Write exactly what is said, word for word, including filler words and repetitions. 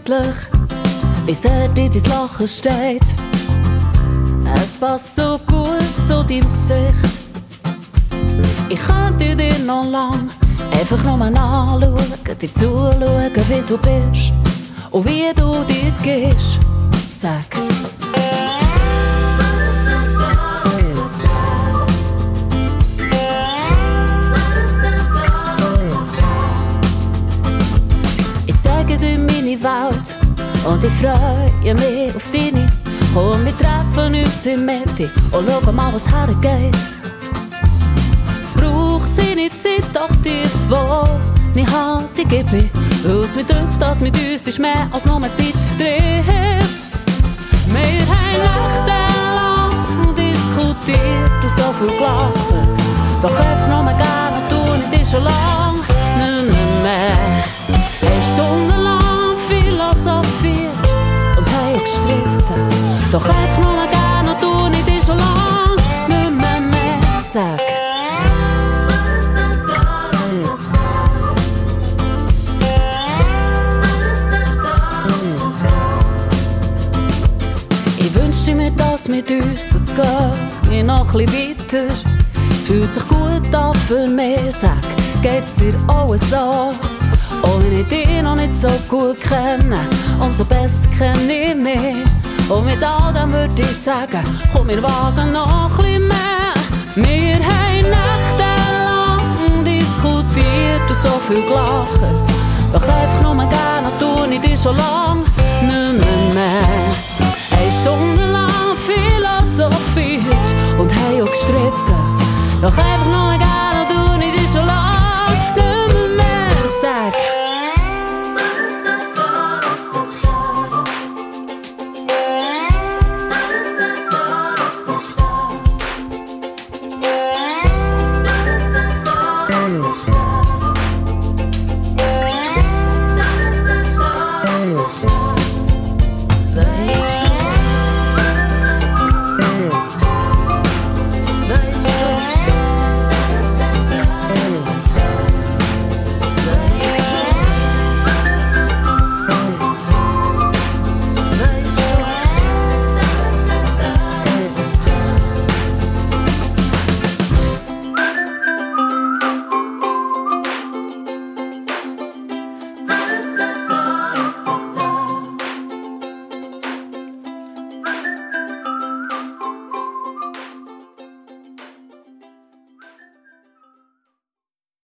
unendlich, wie sehr dir dein Lachen steht. Es passt so gut zu deinem Gesicht. Ich könnte dir noch lang einfach nur anschauen, dir zuschauen, wie du bist und wie du dir gehst. Sag. Ich zeige dir meine Welt und ich freue mich auf deine. Komm, wir treffen uns in der Mitte und schau mal, was hergeht. Es braucht seine Zeit, doch die, die ich habe, die gebe ich. Weil es mir dünkt, dass mit uns ist mehr als nur Zeitvertreib. Wir haben nächtelang diskutiert und so viel gelacht. Doch einfach nur gerne und du nicht schon lang. Nicht mehr. Eine Stunde lang philosophiert und haben gestritten. Doch einfach nur gerne und du nicht schon lang. Nicht mehr mehr. Sag. Das mit uns, es geht noch ein bisschen weiter. Es fühlt sich gut an für mich, sag, geht's dir auch so? Auch wenn ich dich noch nicht so gut kenne, umso besser kenne ich mich. Und mit all dem würde ich sagen, komm, wir wagen noch ein bisschen mehr. Wir haben nächtelang diskutiert und so viel gelacht. Doch einfach nur gerne und du nicht schon lang, nicht mehr mehr. Eine Stunde lang philosophiert und haben auch gestritten. Doch